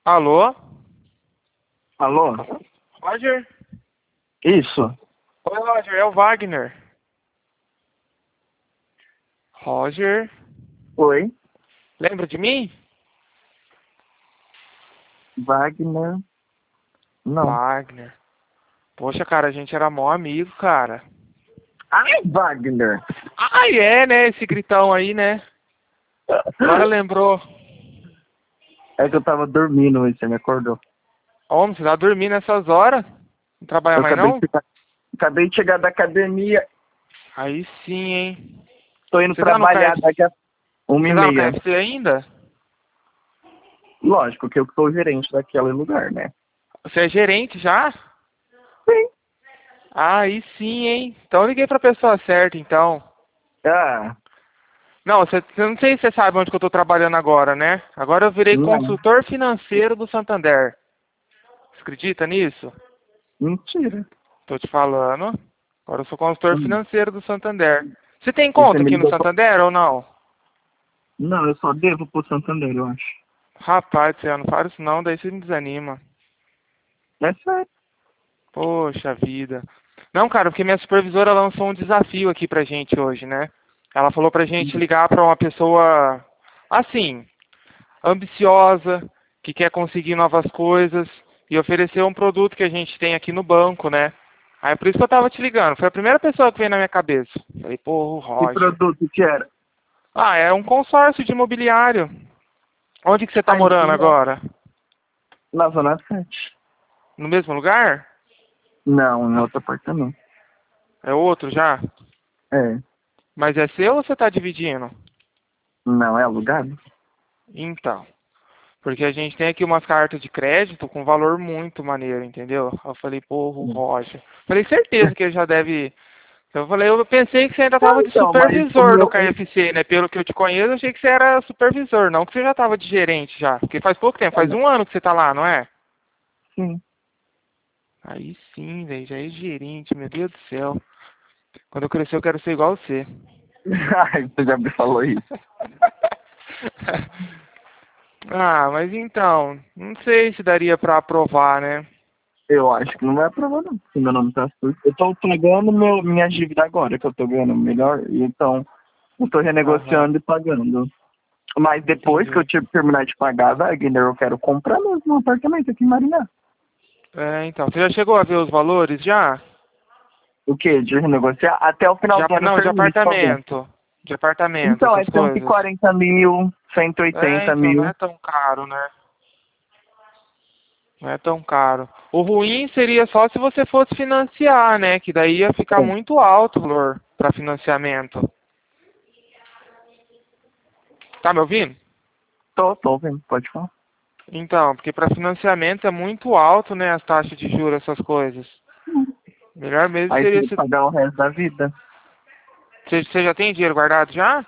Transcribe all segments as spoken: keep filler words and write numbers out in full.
Alô? Alô? Roger? Isso. Oi, Roger, é o Wagner. Roger? Oi, Lembra de mim? Wagner. Não. Wagner. Poxa, cara, a gente era mó amigo, cara. Ai, Wagner! Ah, é, né? Esse gritão aí, né? Agora lembrou. É que eu tava dormindo e você me acordou. Homem, você tá dormindo nessas horas? Não trabalha Eu mais acabei de não? chegar, acabei de chegar da academia. Aí sim, hein? Tô indo Você tá no trabalhar K F C? daqui a uma e Você tá no meia. K F C ainda? Lógico que eu sou o gerente daquele lugar, né? Você é gerente já? Sim. Aí sim, hein? Então eu liguei pra pessoa certa, então. Ah, Não, você, você não sei se você sabe onde que eu tô trabalhando agora, né? Agora eu virei não. consultor financeiro do Santander. Você acredita nisso? Mentira. Tô te falando. Agora eu sou consultor Hum. financeiro do Santander. Você tem E você conta me aqui no ligou pra... Santander ou não? Não, eu só devo pro Santander, eu acho. Rapaz, você não fala isso não, daí você me desanima. É sério. Poxa vida. Não, cara, porque minha supervisora lançou um desafio aqui pra gente hoje, né? Ela falou pra gente ligar pra uma pessoa assim, ambiciosa, que quer conseguir novas coisas e oferecer um produto que a gente tem aqui no banco, né? Aí por isso que eu tava te ligando. Foi a primeira pessoa que veio na minha cabeça. Falei, pô, o Que Roger. produto que era? Ah, é um consórcio de imobiliário. Onde que você tá Ai, morando não. agora? Na Zona sete. No mesmo lugar? Não, em outro apartamento. É outro já? É. Mas é seu ou você tá dividindo? Não, é alugado? Então. Porque a gente tem aqui umas cartas de crédito com valor muito maneiro, entendeu? Eu falei, pô, o Roger. Falei, certeza que ele já deve. Eu falei, eu pensei que você ainda Não, tava de então, mas o supervisor do meu. K F C, né? Pelo que eu te conheço, eu achei que você era supervisor, não que você já tava de gerente já. Porque faz pouco tempo, faz um ano que você tá lá, não é? Sim. Aí sim, velho, já é gerente, meu Deus do céu. Quando eu crescer eu quero ser igual você. Ai, você já me falou isso. Ah, mas então, não sei se daria pra aprovar, né? Eu acho que não vai aprovar, não. Se meu nome tá sujo. Eu tô pagando meu, minha dívida agora, que eu tô ganhando melhor. E então, eu tô Aham, renegociando e pagando. Mas depois que eu entendi. te- terminar de pagar, Wagner, eu quero comprar mesmo um apartamento aqui em Maringá. É, então, você já chegou a ver os valores já? O quê? De renegociar? Até o final De, do ap- ano eu não, de termino de pagar. apartamento. De apartamento, Então, é essas cento e coisas. quarenta mil, cento e É, oitenta então não mil. é tão caro, né? Não é tão caro. O ruim seria só se você fosse financiar, né? Que daí ia ficar É. muito alto o valor para financiamento. Tá me ouvindo? Tô, tô vendo, pode falar. Então, porque para financiamento é muito alto, né? As taxas de juros, essas coisas. Melhor mesmo Aí você seria vai se... pagar o resto da vida. Você, você já tem dinheiro guardado já?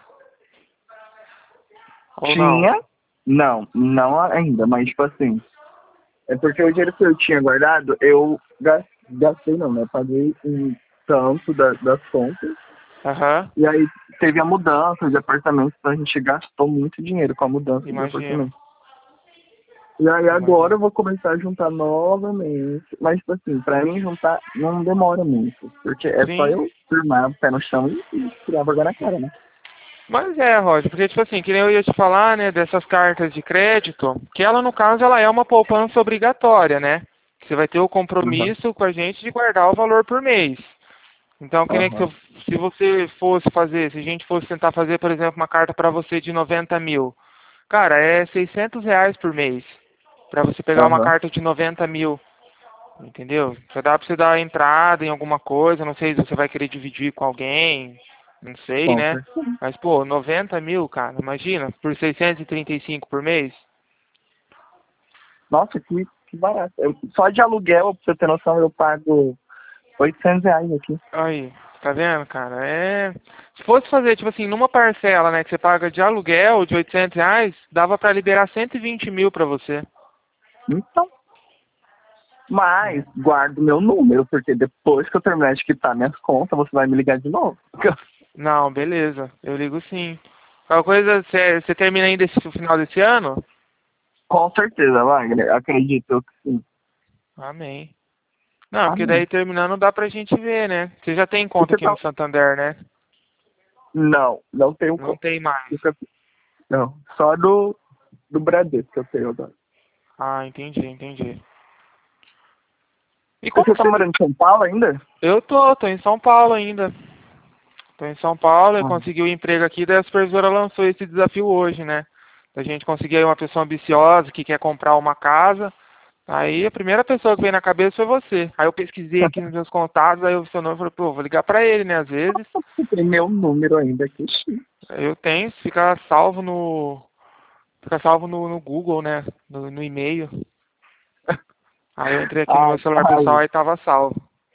Ou não? Tinha? Não, não ainda, mas tipo assim. É porque o dinheiro que eu tinha guardado, eu gas- gastei não, né? Paguei um tanto da- das contas. Aham, E aí teve a mudança de apartamento, então a gente gastou muito dinheiro com a mudança de imagino. apartamento. E aí agora Imagino. eu vou começar a juntar novamente. Mas, tipo assim, pra mim juntar não demora muito. Porque é só Sim. eu firmar o pé no chão e, e tirar a vergonha na cara, né? Mas é, Roger, porque tipo assim, que nem eu ia te falar, né, dessas cartas de crédito, que ela no caso ela é uma poupança obrigatória, né? Você vai ter o Aham. compromisso com a gente de guardar o valor por mês. Então, que nem que se, Aham. eu- se você fosse fazer, se a gente fosse tentar fazer, por exemplo, uma carta para você de noventa mil, cara, é seiscentos reais por mês para você pegar uma Aham. carta de noventa mil, entendeu? Já dá para você dar entrada em alguma coisa, não sei se você vai querer dividir com alguém, não sei, Com né? certeza. Mas, pô, noventa mil, cara, imagina, por seiscentos e trinta e cinco por mês. Nossa, que, que barato. Eu- só de aluguel, pra você ter noção, eu pago oitocentos reais aqui. Aí, tá vendo, cara? É. Se fosse fazer, tipo assim, numa parcela, né, que você paga de aluguel de oitocentos reais, dava pra liberar cento e vinte mil pra você. Então, mas É. guardo meu número, porque depois que eu terminar de quitar minhas contas, você vai me ligar de novo. Não, beleza, eu ligo sim. Qualquer coisa, você você termina ainda esse o final desse ano? Com certeza, Wagner. Acredito que sim. Amém. Não, porque Amém. daí terminando dá pra gente ver, né? Você já tem conta Você aqui no tá... Santander, né? Não, não tenho Não como. tem mais. Não, só do, do Bradesco que eu tenho agora. Ah, entendi, entendi. E como Você que tá você... morando em São Paulo ainda? Eu tô, tô em São Paulo ainda. Tô em São Paulo, eu Ah, consegui o emprego aqui, daí a supervisora lançou esse desafio hoje, né? Da gente conseguir aí uma pessoa ambiciosa que quer comprar uma casa. Aí a primeira pessoa que veio na cabeça foi você. Aí eu pesquisei aqui nos meus contatos, aí eu vi seu nome e falei, pô, vou ligar pra ele, né? Às vezes. você tem meu número ainda aqui. Eu tenho, fica salvo no. Fica salvo no, no Google, né? No, no e-mail. Aí eu entrei aqui no Ai, meu celular pessoal ai, e tava salvo.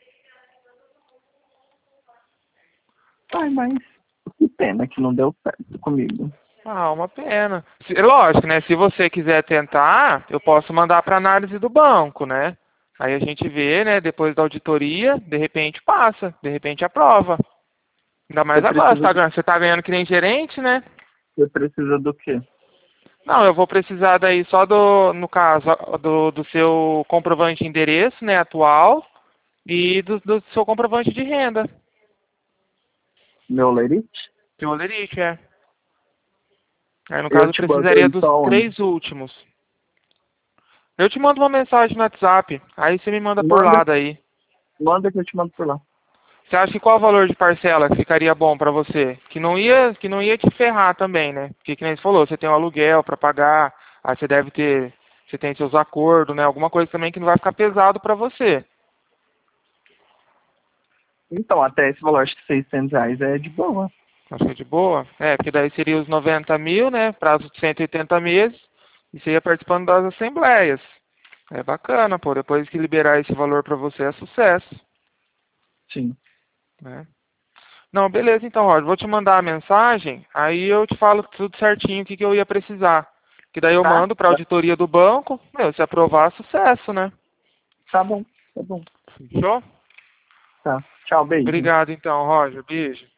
ai, mas que pena que não deu certo comigo. Ah, uma pena. Se- lógico, né? Se você quiser tentar, eu posso mandar para análise do banco, né? Aí a gente vê, né? Depois da auditoria, de repente passa, de repente aprova. Ainda Você mais agora, você precisa tá do, ganhando, você tá ganhando que nem gerente, né? você precisa do quê? Não, eu vou precisar daí só do, no caso, do, do seu comprovante de endereço, né, atual, e do, do seu comprovante de renda. Meu lerite? Seu olerite, é. Aí, no Eu caso, eu te mando precisaria isso dos aonde? três últimos. Eu te mando uma mensagem no WhatsApp, aí você me manda por Manda, lá daí. manda que eu te mando por lá. Você acha que qual o valor de parcela que ficaria bom pra você? Que não ia, que não ia te ferrar também, né? Porque que nem você falou, você tem um aluguel pra pagar, aí você deve ter, você tem seus acordos, né? Alguma coisa também que não vai ficar pesado pra você. Então, até esse valor, acho que seiscentos reais é de boa. Acho que é de boa. É, porque daí seria os noventa mil, né? Prazo de cento e oitenta meses. E você ia participando das assembleias. É bacana, pô. Depois que liberar esse valor pra você é sucesso, Sim. né? Não, beleza então, Roger. Vou te mandar a mensagem, aí eu te falo tudo certinho o que, que eu ia precisar. Que daí eu Tá? mando para a auditoria do banco. Meu, se aprovar, sucesso, né? Tá bom, tá bom. Fechou? Tá. Tchau, beijo. Obrigado então, Roger. Beijo.